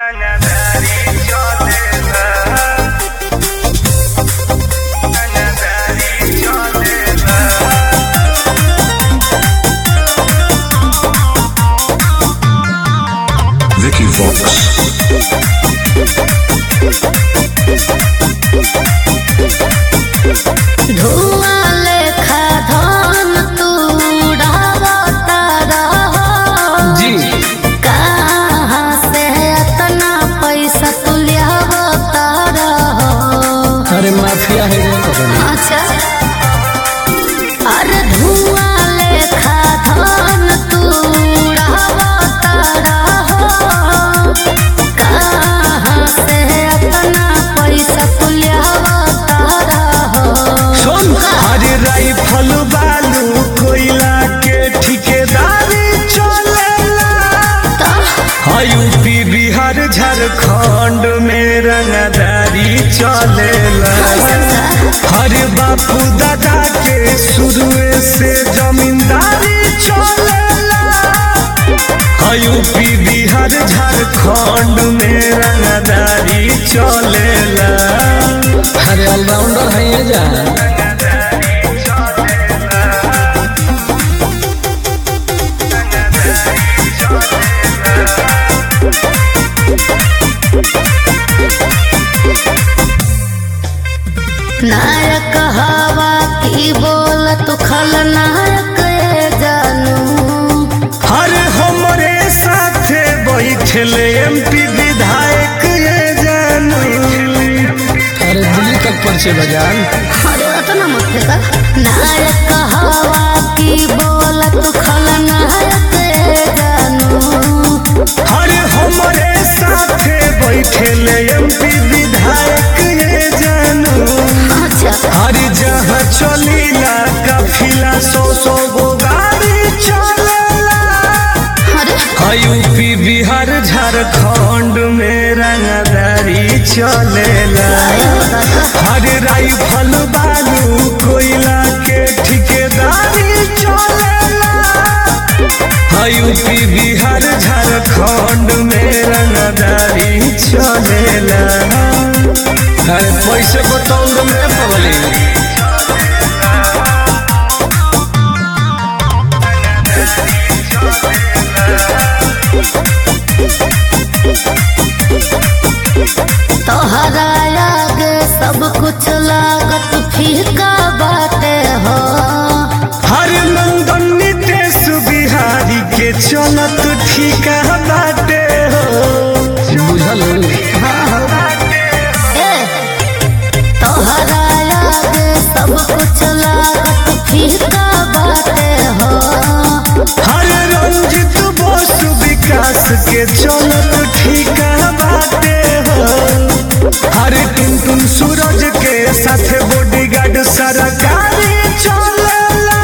Vicky Vox. धुआं लेखा धन तू उड़ावता रहो जी कहाँ से इतना पैसा तू लियावता रहो। अरे माफिया है अच्छा अरे धुआं लेखा धन तू उड़ावता रहो कहाँ से इतना पैसा तू लियावता रहो। सुन अरे राइफल बालू कोयला के ठिकेदारी चलेला यूपी बिहार झारखंड में रंगदारी चलेला हरे बापू दादा के शुरू से जमींदारी चलेला यूपी बिहार झारखंड में रंगदारी चलेला। अरे ऑलराउंडर है ये जान नायक हवा की बोल तू खलनायक जानू हर हमरे साथे बैठल एमपी विधायक ये जानू। अरे दिल्ली तक पर्चे बजान अरे इतना मत का नायक हवा की बोल तू खलनायक जानू हर हमरे साथे बैठल एमपी विधायक ये जानू। हर जहाँ चलीला काफिला 100 गो गाड़ी चलेला यूपी बिहार झारखंड में रंगदारी चलेला हर राइफल बालू कोयला के ठिकेदारी चलेला यूपी बिहार झारखंड में रंगदारी चलेला। अरे पैसे बताऊं तो मैं पगली तोहरा आगे सब कुछ लागत फीका बाटे हो हर नंदन नितेश बिहारी के चलत ठीका बाटे हो बुझल तोहरा आगे सब कुछ लागत फीका बाटे हो हर रंजित बोस विकास के चलत ठीका बाटे हो हर टुनटुन सूरज के साथ बॉडीगार्ड सरकारी चलेला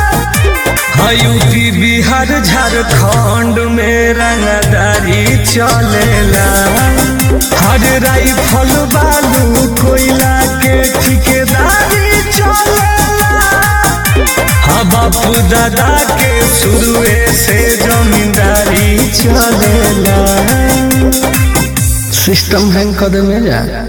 यूपी बिहार झारखंड में रंगदारी चलेला हर राइफल बालू कोयला के ठिकेदारी चलेला बापू दादा के शुरू से जमींदारी चलेला। सिस्टम हैंग कर दे में जा